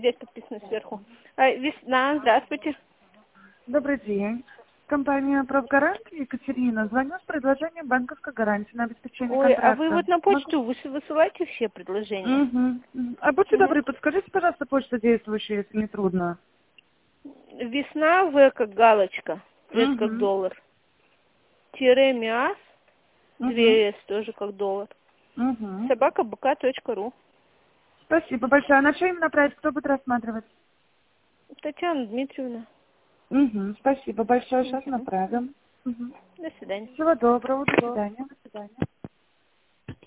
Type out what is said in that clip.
Здесь подписано сверху. Весна, здравствуйте. Добрый день. Компания «Правгарант», Екатерина. Звоню с предложением банковской гарантии на обеспечение Ой, контракта. а вы вот на почту высылаете все предложения? А будьте Угу. добры, подскажите, пожалуйста, почту действующую, если не трудно. Весна, В как галочка, С как Угу. доллар. Тире МИАС, Угу. 2 С тоже как доллар. Угу. собака.бк.ру. Спасибо большое. А на что им направить? Кто будет рассматривать? Татьяна Дмитриевна. Угу. Спасибо большое. Сейчас Угу. направим. Угу. До свидания. Всего доброго. До свидания.